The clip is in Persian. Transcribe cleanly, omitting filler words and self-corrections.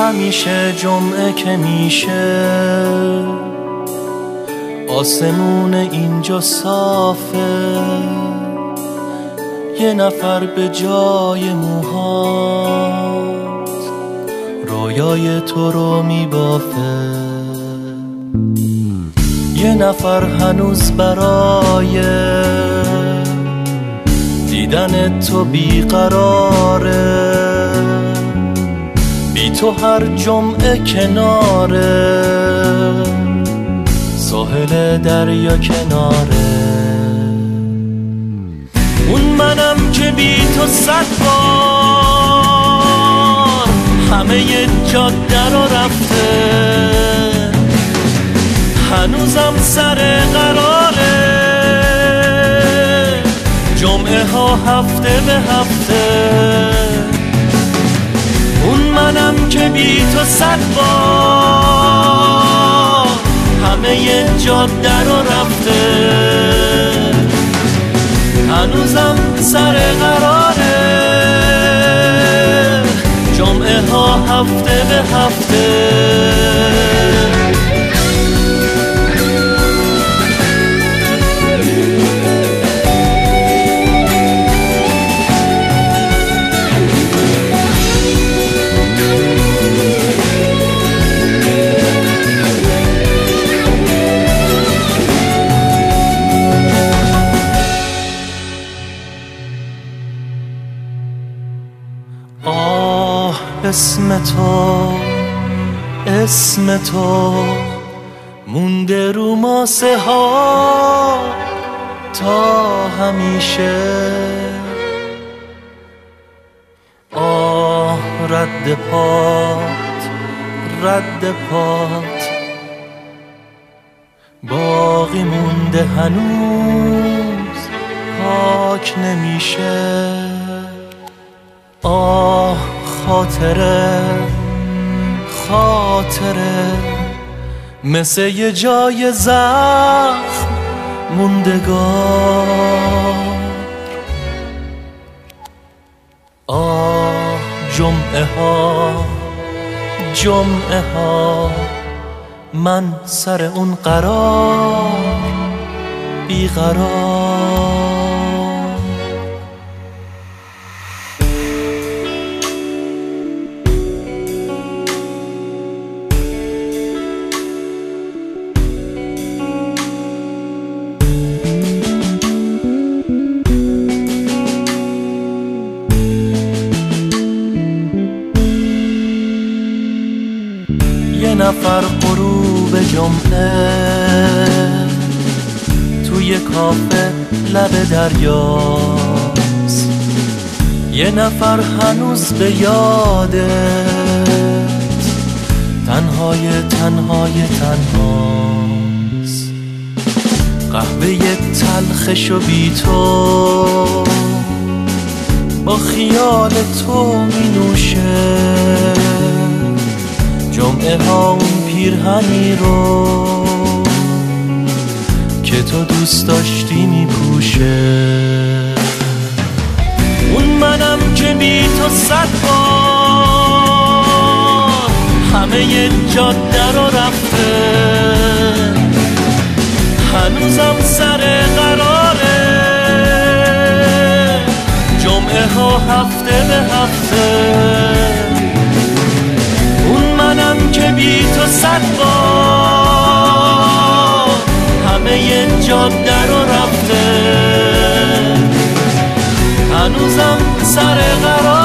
همیشه جمعه که میشه آسمون اینجا صافه، یه نفر به جای موهات رویای تو رو میبافه، یه نفر هنوز برای دیدن تو بیقراره، بی تو هر جمعه کناره ساحل دریا کناره. اون منم که بی تو 100 بار همه جاده رو رفته، هنوزم سر قراره جمعه ها هفته به هفته. اون منم که بی تو 100 بار همه جاده رو رفته، هنوزم سر قراره جمعه ها هفته به هفته. اسم تو مونده رو ماسه ها تا همیشه. رد پات باقی مونده هنوز پاک نمیشه. خاطره مثل یه جای زخم موندگار. جمعه ها من سر اون قرار بیقرار. یه نفر غروب جمعه توی کافه لب دریاست، یه نفر هنوز به یادت تنهاست. قهوه تلخش و بی تو با خیال تو می نوشه، جمعه ها اون پیرهنی رو که تو دوست داشتی می پوشه. اون منم که بی تو 100 بار همه جاده رو رفته، هنوزم سر قراره جمعه ها هفته به هفته. که بی تو 100 بار همه جاده رو رفته، هنوزم سر قرار